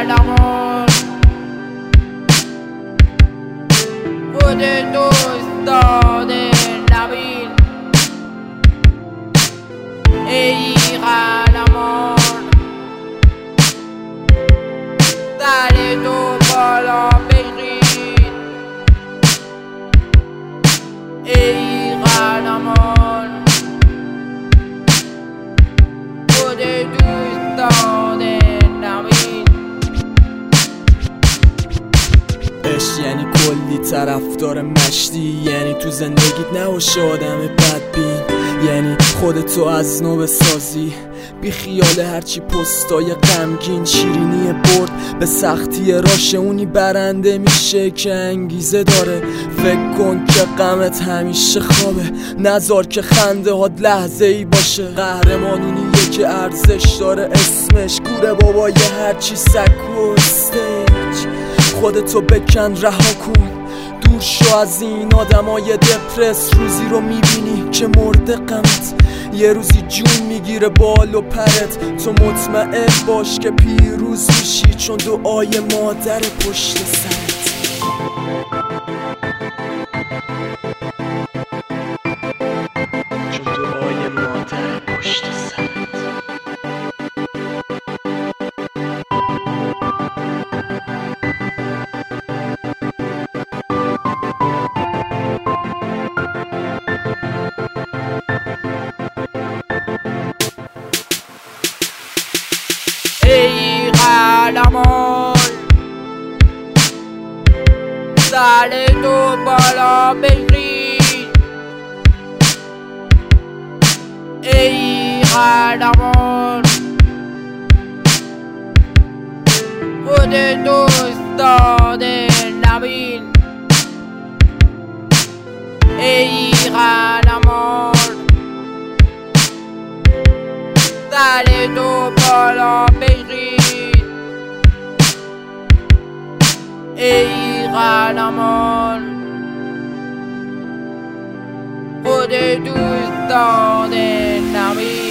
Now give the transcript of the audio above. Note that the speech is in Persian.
قهرمان، خود دوستان نبیل. ای قهرمان، سر تو بالا بگیر. ای قهرمان، خود دوستان نبیل. عشق یعنی کلی طرفدار مشتی، یعنی تو زندگیت نباشه آدم بدبین، یعنی خودتو از نو بسازی بی خیال هرچی پستای غمگین. شیرینی برد به سختی راشه، اونی برنده میشه که انگیزه داره. فکر کن که غمت همیشه خوابه، نذار که خنده هات لحظه ای باشه. قهرمان اونیه که ارزش داره، اسمش گوره بابای هرچی سک و استیج. خودتو بکن رها کن، دور شو از این آدمای دپرس. روزی رو میبینی که مرده غمت، یه روزی جون میگیره بال و پرت. تو مطمئن باش که پیروز میشی، چون دعای مادر پشت سرت. چون دعای مادر پشت سرت. ای قهرمان، سر تو بالا بگیر. ای قهرمان، خود دوستان نبیل. ای قهرمان، سر تو بالا بگیر. ای قهرمان، خود دوستان نبیل.